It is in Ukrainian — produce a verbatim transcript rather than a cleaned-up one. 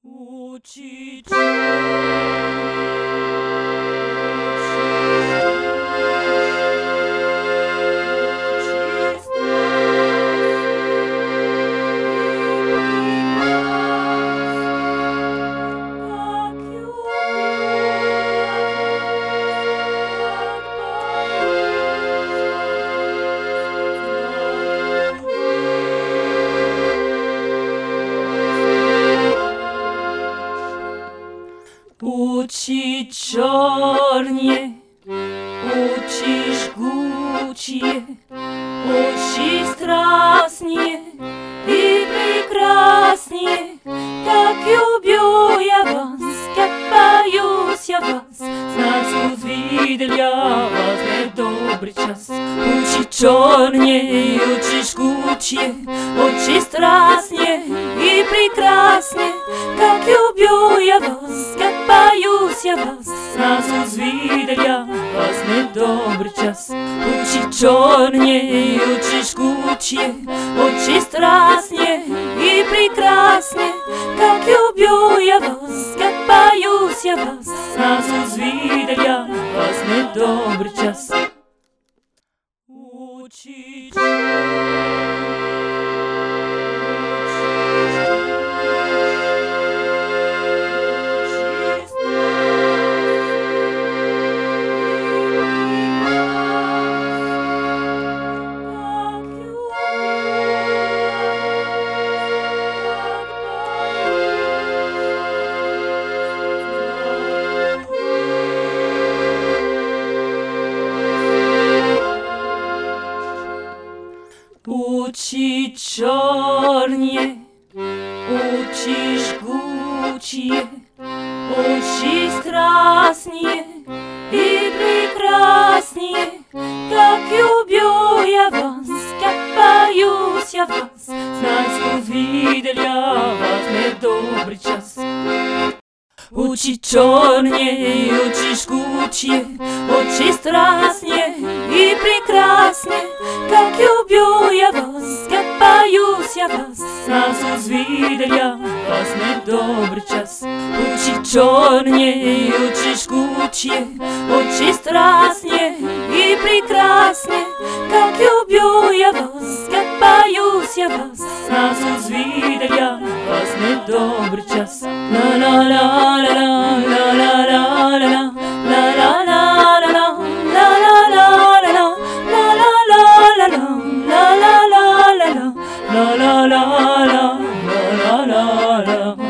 Ucić Uci czornie, uci żgucie, uci strasnie и прекрасне, как люблю я вас, как боюсь я вас, знать увидел я вас недобрый час. Uci czornie, uci żgucie, uci strasnie и прекрасне, как люблю я вас, как боюсь я вас, сразу увидел я вас недобрый час. Uci czornie, uci żgucie, uci strasnie и прекрасне, как люблю я вас, как боюсь я вас, сразу увидел я вас недобрый час. Uci Uci czornie, uci żgucie, uci strasnie и прекрасне, как люблю я вас, как боюсь я вас, знать увидел я вас недобрый час. Uci czornie, uci żgucie, uci strasnie и прекрасне, как люблю я вас, как боюсь я вас, сразу увидел я вас недобрый час. Uci czornie, uci żgucie, uci strasnie и прекрасне, как люблю я вас, как боюсь я вас, сразу увидел я вас недобрый час. La la la la la la la la la la la la la la la la la la